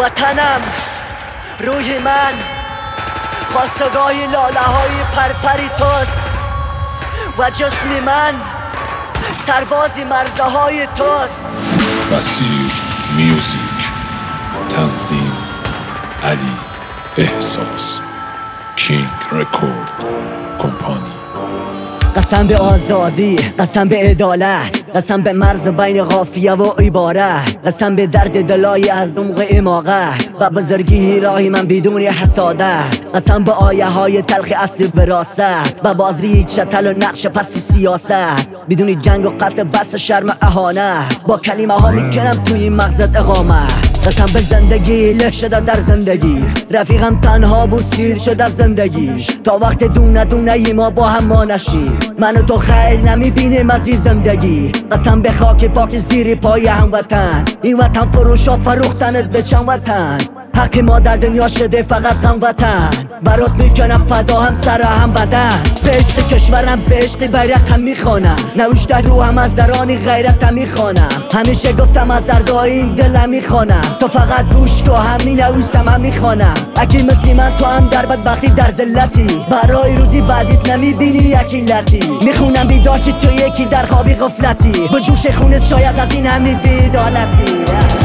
وطنم روی من، خواستگاه لاله های پرپری توست و جسم من سربازی مرزه های توست. بصیر میوزیک، تنظیم علی احساس، کینگ رکورد کمپانی. قسم به آزادی، قسم به عدالت، قسم به مرز بین قافیه و عبارت، قسم به درد دلای از عمق اماقت و بزرگی راهی من بدون حسادت، قسم به آیه های تلخ اصل وراثت و بازری چتل و نقش پس سیاست، بدون جنگ و قتل بس شرم اهانت، با کلمه ها میکنم توی مغزت اقامت. قسم به زندگی له شده در زندگی، رفیقم تنها بود سیر شده از زندگی، تا وقت دونه دونه ای ما با هم ما نشیم، من و تو خیر نمیبینیم از این زندگی. قسم به خاک پاک زیر پای هموطن، این وطن فروش و فروختنت به چند وطن، حق ما در دنیا شده فقط غم وطن، برات میکنم فدا هم سر هم بدن، به عشق کشورم به عشق بیرقم میخوانم، نوشته روحم از درانی غیرتم میخوانم، همیشه گفتم از دردهای این دلم میخوانم، تو فقط گوش تو هم مینویسم هم میخوانم، اکی مثل من تو هم در بدبختی در ذلتی، برای روزی بعدیت نمیبینی یکی لطی، میخونم بیداشی تو یکی در خوابی غفلتی، به جوش خونت شاید از این همین بی‌عدالتی.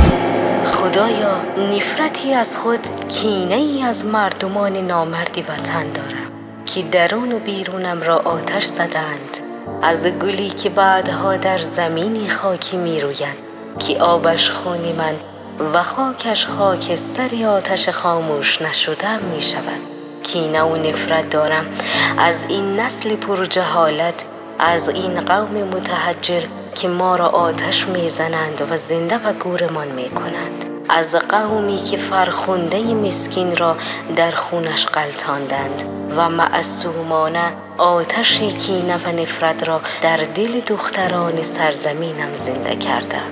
خدایا نفرتی از خود، کینه ای از مردمان نامردی وطن دارم که درون و بیرونم را آتش زدند، از گلی که بعدها در زمینی خاکی می رویند که آبش خونی من و خاکش خاک سری آتش خاموش نشدم می شود. کینه و نفرت دارم از این نسل پر جهالت، از این قوم متحجر که ما را آتش میزنند و زنده و گورمان میکنند، از قومی که فرخنده مسکین را در خونش غلطاندند و معصومانه آتش کینه و نفرت را در دل دختران سرزمینم زنده کردند.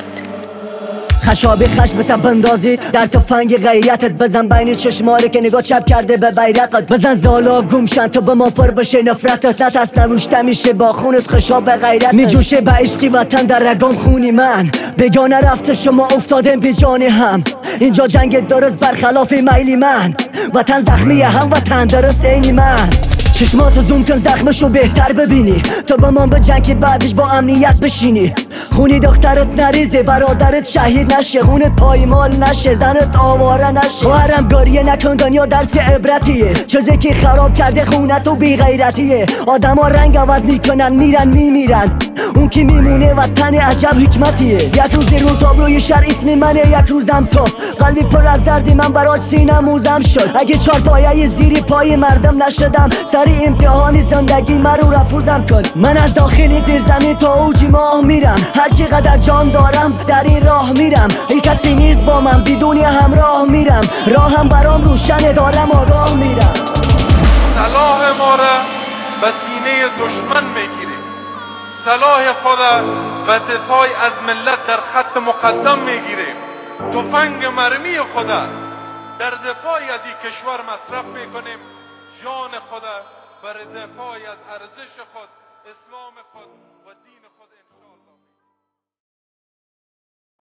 خشابی خشمت بندازی در تفنگ غیرتت، بزن بین چشماره که نگاه چپ کرده به بیرقت، بزن زالا گمشن تو به ما پر بشه نفرتت، نتست نوشته میشه با خونت خشاب غیرتت، میجوشه به عشقی وطن در رگام خونی من، بگانه رفته شما افتادن بی جانی هم، اینجا جنگ درست برخلاف میلی من، وطن زخمی هم وطن درست اینی من، چشماتو زوم کن زخمشو بهتر ببینی، تو با من به جنگ که بعدش با امنیت بشینی، خونی دخترت نریزه، برادرت شهید نشه، خونت پایمال نشه، زنت آواره نشه، خواهرم گریه نکن دنیا درس عبرتیه، چیزی که خراب کرده خونتو بی غیرتیه، آدم ها رنگ عوض میکنن میرن میمیرن، اون که میمونه وطن عجب حکمتیه، یک روز رو تابلوی شهر اسم منه، یک روزم تو، قلبی پر از دردی من برای سینه موزم شد، اگه چار پایه زیر پای مردم نشدم، سری امتحانی زندگی من رو رفوزم کن، من از داخلی زیر زمین تا اوج ماه میرم، هر چقدر جان دارم در این راه میرم، ای کسی نیست با من بدون همراه میرم، راهم برام روشنه دارم آگاه میرم. سلاح ما را به سینه دشمن میگیره، سلاح خود و دفاع از ملت در خط مقدم میگیره، تفنگ مرمی خود در دفاع از این کشور مصرف میکنیم، جان خود بر دفاع از ارزش خود، اسلام خود و دین